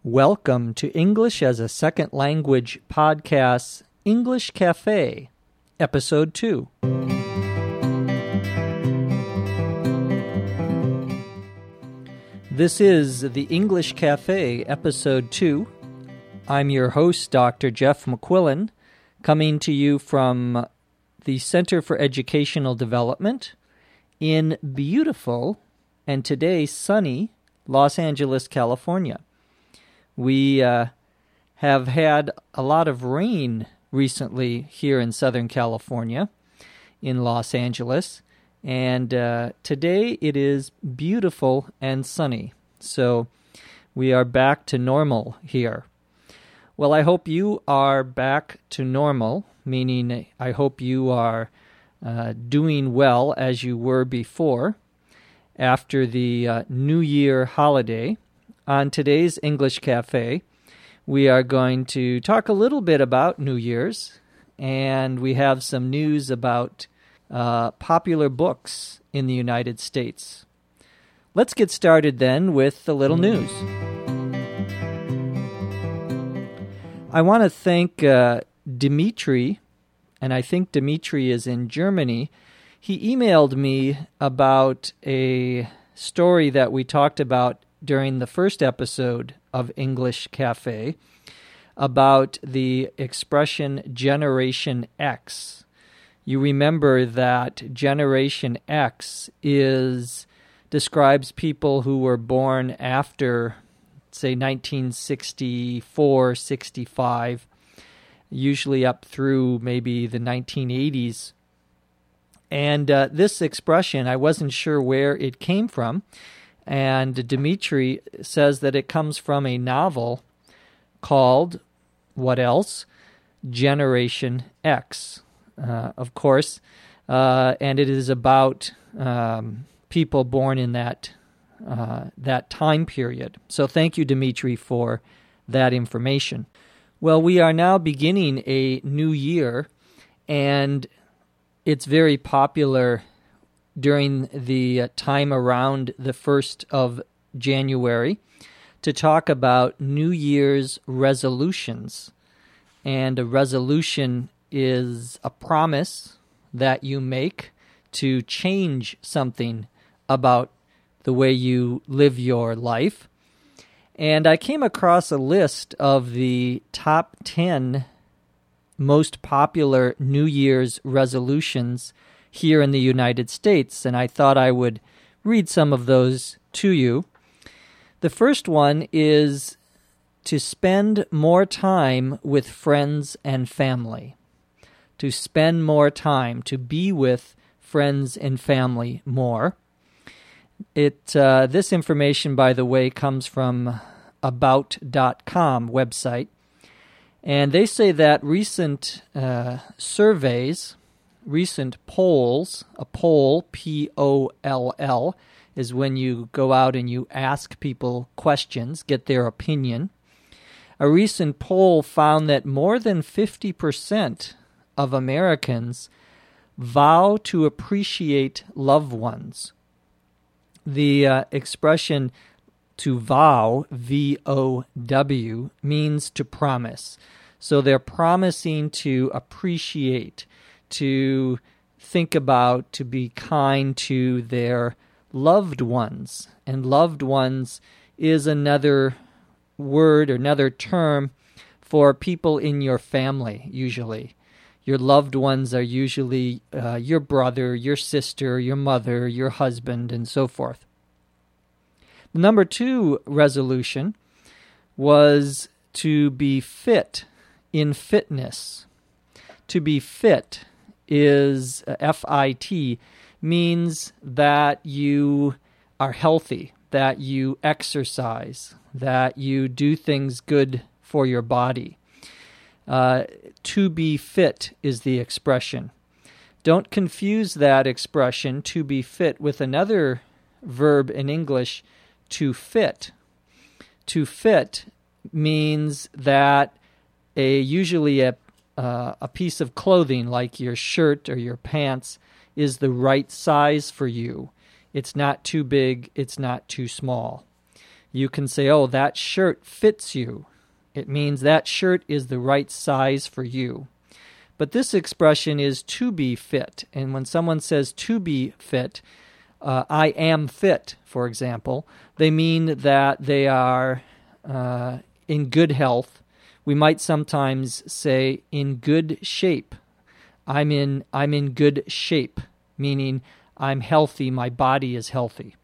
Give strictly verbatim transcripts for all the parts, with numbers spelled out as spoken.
Welcome to English as a Second Language Podcast's English Cafe, Episode two. This is the English Cafe, Episode two. I'm your host, Doctor Jeff McQuillan, coming to you from the Center for Educational Development in beautiful and today sunny Los Angeles, California. We uh, have had a lot of rain recently here in Southern California, in Los Angeles, and uh, today it is beautiful and sunny. So we are back to normal here. Well, I hope you are back to normal, meaning I hope you are uh, doing well as you were before after the uh, New Year holiday. On today's English Cafe, we are going to talk a little bit about New Year's, and we have some news about uh, popular books in the United States. Let's get started then with the little news. I want to thank uh, Dimitri, and I think Dimitri is in Germany. He emailed me about a story that we talked about during the first episode of English Cafe about the expression Generation X. You remember that Generation X is describes people who were born after, say, nineteen sixty-four, sixty-five, usually up through maybe the nineteen eighties. And uh, this expression, I wasn't sure where it came from. And Dimitri says that it comes from a novel called, what else? Generation X, uh, of course. Uh, and it is about um, people born in that uh, that time period. So thank you, Dimitri, for that information. Well, we are now beginning a new year, and it's very popular during the time around the first of January to talk about New Year's resolutions. And a resolution is a promise that you make to change something about the way you live your life. And I came across a list of the top ten most popular New Year's resolutions here in the United States, and I thought I would read some of those to you. The first one is to spend more time with friends and family. To spend more time, to be with friends and family more. It uh, this information, by the way, comes from about dot com website, and they say that recent uh, surveys Recent polls, a poll, P O L L, is when you go out and you ask people questions, get their opinion. A recent poll found that more than fifty percent of Americans vow to appreciate loved ones. The uh, expression to vow, V O W, means to promise. So they're promising to appreciate, to think about, to be kind to their loved ones. And loved ones is another word, or another term for people in your family, usually. Your loved ones are usually uh, your brother, your sister, your mother, your husband, and so forth. The number two resolution was to be fit in fitness. To be fit is uh, F I T, means that you are healthy, that you exercise, that you do things good for your body. Uh, to be fit is the expression. Don't confuse that expression, to be fit, with another verb in English, to fit. To fit means that a usually a Uh, a piece of clothing like your shirt or your pants is the right size for you. It's not too big, it's not too small. You can say, oh, that shirt fits you. It means that shirt is the right size for you. But this expression is to be fit. And when someone says to be fit, uh, I am fit, for example, they mean that they are uh, in good health. We might sometimes say in good shape. I'm in I'm in good shape, meaning I'm healthy, my body is healthy.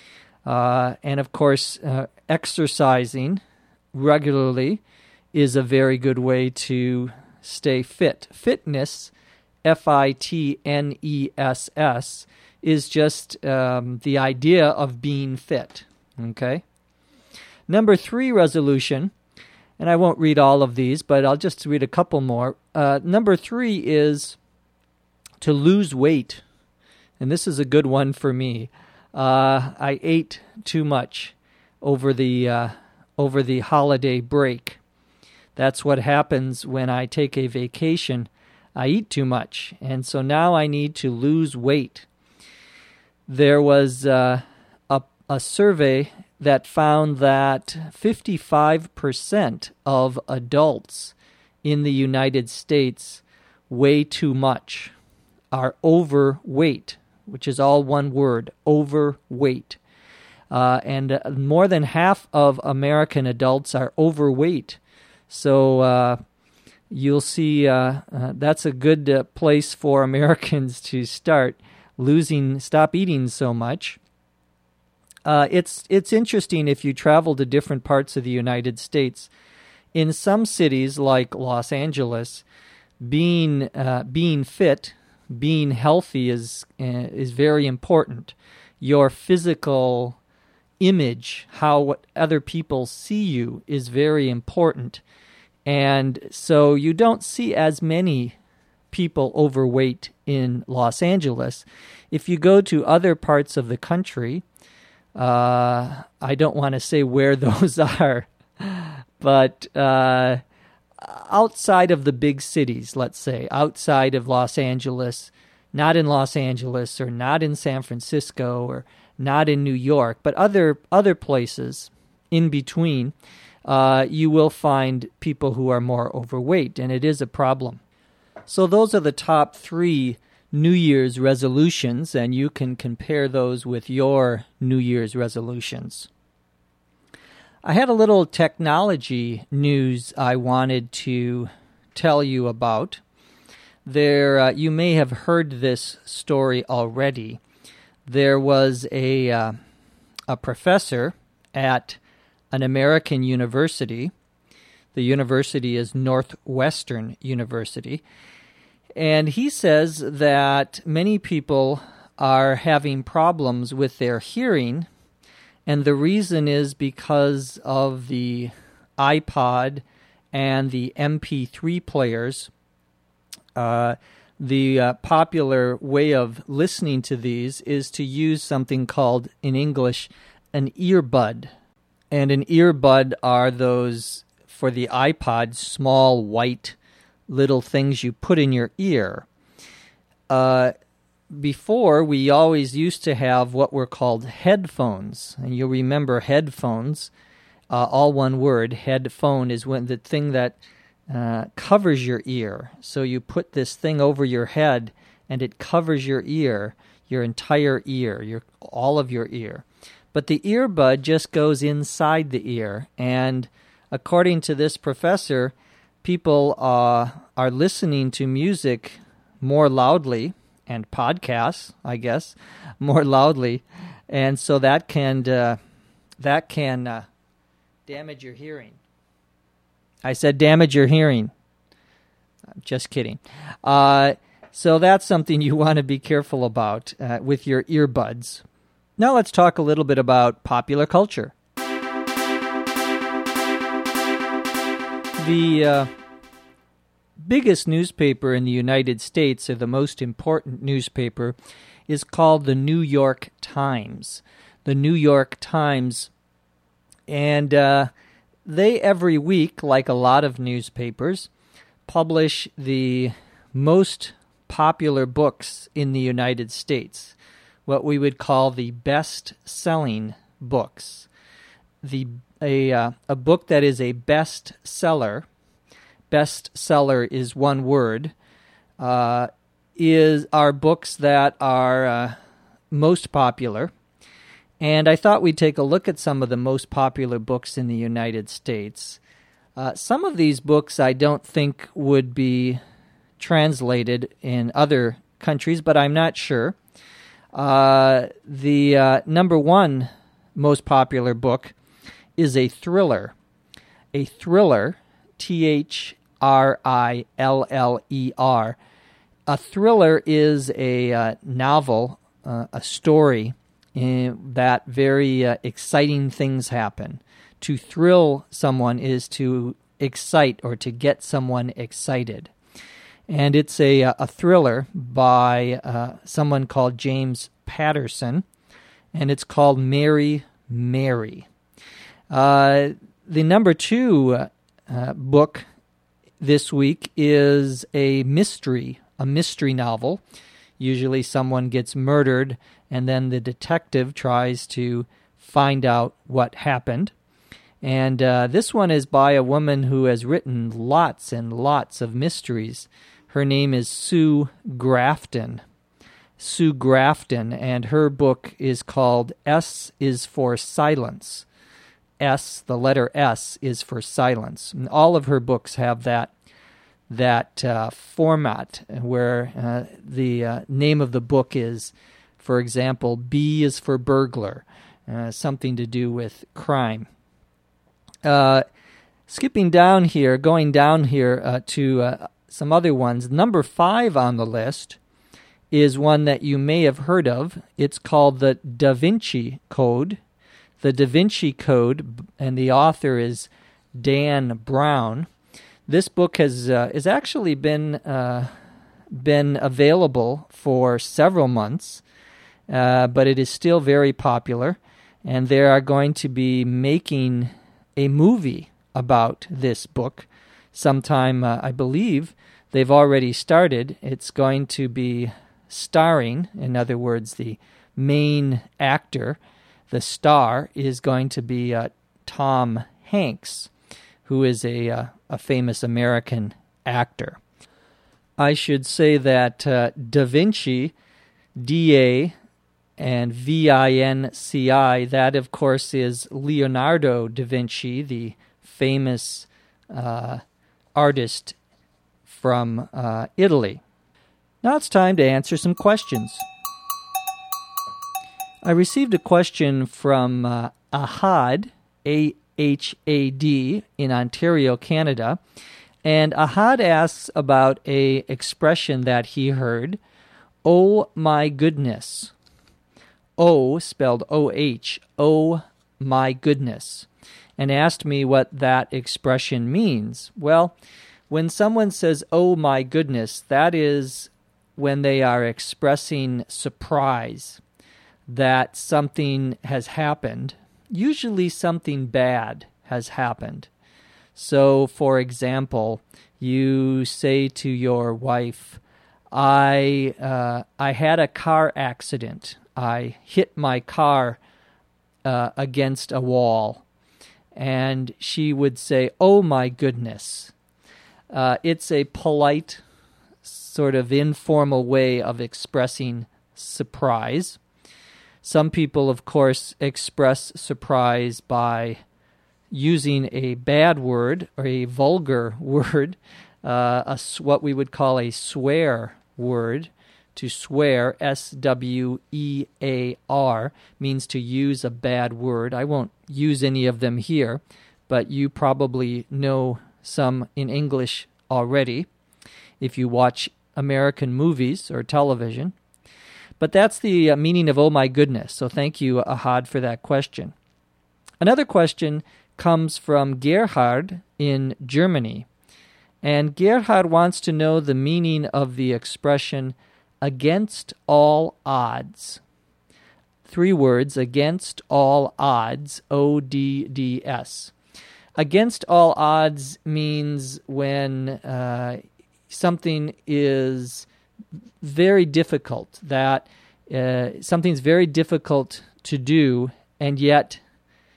Uh, and of course, uh, exercising regularly is a very good way to stay fit. Fitness, F I T N E S S, is just um, the idea of being fit. Okay? Number three resolution, and I won't read all of these, but I'll just read a couple more. Uh, number three is to lose weight. And this is a good one for me. Uh, I ate too much over the uh, over the holiday break. That's what happens when I take a vacation. I eat too much, and so now I need to lose weight. There was uh, a, a survey that found that fifty-five percent of adults in the United States weigh too much, are overweight, which is all one word, overweight. Uh, and uh, more than half of American adults are overweight. So uh, you'll see uh, uh, that's a good uh, place for Americans to start losing, stop eating so much. Uh, it's it's interesting if you travel to different parts of the United States. In some cities like Los Angeles, being uh, being fit, being healthy is uh, is very important. Your physical image, how what other people see you, is very important. And so you don't see as many people overweight in Los Angeles. If you go to other parts of the country, uh, I don't want to say where those are, but uh, outside of the big cities, let's say, outside of Los Angeles, not in Los Angeles or not in San Francisco or not in New York, but other other places in between, uh, you will find people who are more overweight, and it is a problem. So those are the top three New Year's resolutions, and you can compare those with your New Year's resolutions. I had a little technology news I wanted to tell you about. There, uh, you may have heard this story already. There was a uh, a professor at an American university. The university is Northwestern University. And he says that many people are having problems with their hearing, and the reason is because of the iPod and the M P three players. Uh, the uh, popular way of listening to these is to use something called, in English, an earbud. And an earbud are those, for the iPod, small white little things you put in your ear. Uh, before, we always used to have what were called headphones. And you'll remember headphones, uh, all one word. Headphone is when the thing that uh, covers your ear. So you put this thing over your head, and it covers your ear, your entire ear, your all of your ear. But the earbud just goes inside the ear. And according to this professor, people uh, are listening to music more loudly, and podcasts, I guess, more loudly, and so that can uh, that can uh, damage your hearing. I said damage your hearing. I'm just kidding. Uh, so that's something you want to be careful about uh, with your earbuds. Now let's talk a little bit about popular culture. The uh, biggest newspaper in the United States, or the most important newspaper, is called the New York Times. The New York Times, and uh, they every week, like a lot of newspapers, publish the most popular books in the United States, what we would call the best-selling books. the a uh, a book that is a bestseller. Bestseller is one word. Uh, is are books that are uh, most popular. And I thought we'd take a look at some of the most popular books in the United States. Uh, some of these books I don't think would be translated in other countries, but I'm not sure. Uh, the uh, number one most popular book is a thriller. A thriller, T H R I L L E R. A thriller is a uh, novel, uh, a story in that very uh, exciting things happen. To thrill someone is to excite or to get someone excited. And it's a, a thriller by uh, someone called James Patterson, and it's called Mary, Mary. Uh, the number two uh, book this week is a mystery, a mystery novel. Usually someone gets murdered, and then the detective tries to find out what happened. And uh, this one is by a woman who has written lots and lots of mysteries. Her name is Sue Grafton. Sue Grafton, and her book is called S is for Silence. S, the letter S, is for silence. And all of her books have that that uh, format where uh, the uh, name of the book is, for example, B is for burglar, uh, something to do with crime. Uh, skipping down here, going down here uh, to uh, some other ones. Number five on the list is one that you may have heard of. It's called the Da Vinci Code. The Da Vinci Code, and the author is Dan Brown. This book has uh, has actually been uh, been available for several months, uh, but it is still very popular, and they are going to be making a movie about this book sometime, uh, I believe they've already started. It's going to be starring, in other words, the main actor, the star, is going to be uh, Tom Hanks, who is a, uh, a famous American actor. I should say that uh, Da Vinci, D A and V I N C I, that of course is Leonardo da Vinci, the famous uh, artist from uh, Italy. Now it's time to answer some questions. I received a question from uh, Ahad, A H A D, in Ontario, Canada, and Ahad asks about a expression that he heard, "Oh my goodness." O, spelled O H, oh my goodness, and asked me what that expression means. Well, when someone says, oh my goodness, that is when they are expressing surprise that something has happened. Usually something bad has happened. So, for example, you say to your wife, I uh, I had a car accident. I hit my car uh, against a wall. And she would say, oh my goodness. Uh, it's a polite, sort of informal way of expressing surprise. Some people, of course, express surprise by using a bad word or a vulgar word, uh, a, what we would call a swear word. To swear, S W E A R, means to use a bad word. I won't use any of them here, but you probably know some in English already if you watch American movies or television. But that's the uh, meaning of oh my goodness, so thank you, Ahad, for that question. Another question comes from Gerhard in Germany, and Gerhard wants to know the meaning of the expression against all odds. Three words, against all odds, O D D S. Against all odds means when uh, something is very difficult, that uh, something's very difficult to do, and yet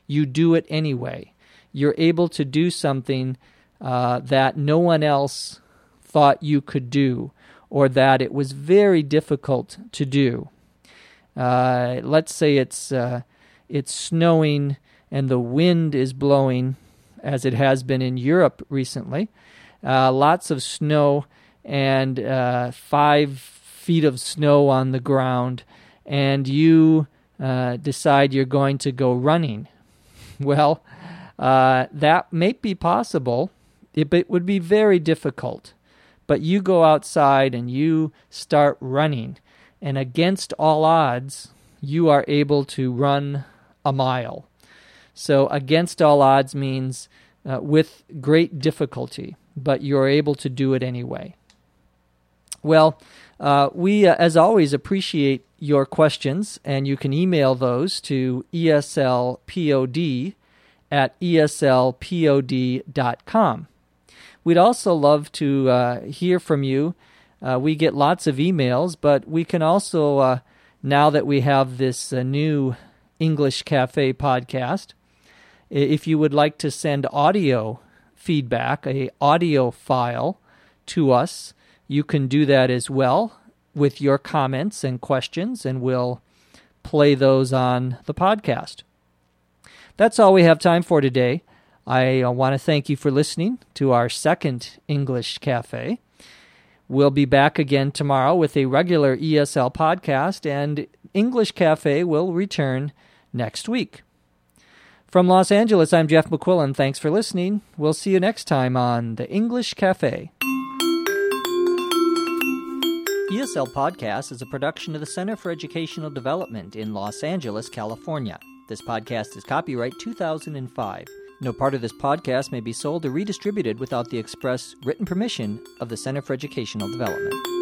you do it anyway. You're able to do something uh, that no one else thought you could do, or that it was very difficult to do. Uh, let's say it's uh, it's snowing and the wind is blowing, as it has been in Europe recently. Uh, lots of snow and uh, five feet of snow on the ground, and you uh, decide you're going to go running. Well, uh, that may be possible, it, it would be very difficult. But you go outside and you start running, and against all odds, you are able to run a mile. So against all odds means uh, with great difficulty, but you're able to do it anyway. Well, uh, we, uh, as always, appreciate your questions, and you can email those to eslpod at eslpod dot com. We'd also love to uh, hear from you. Uh, we get lots of emails, but we can also, uh, now that we have this uh, new English Cafe podcast, if you would like to send audio feedback, a audio file to us, you can do that as well with your comments and questions, and we'll play those on the podcast. That's all we have time for today. I want to thank you for listening to our second English Cafe. We'll be back again tomorrow with a regular E S L podcast, and English Cafe will return next week. From Los Angeles, I'm Jeff McQuillan. Thanks for listening. We'll see you next time on the English Cafe. E S L Podcast is a production of the Center for Educational Development in Los Angeles, California. This podcast is copyright two thousand five. No part of this podcast may be sold or redistributed without the express written permission of the Center for Educational Development.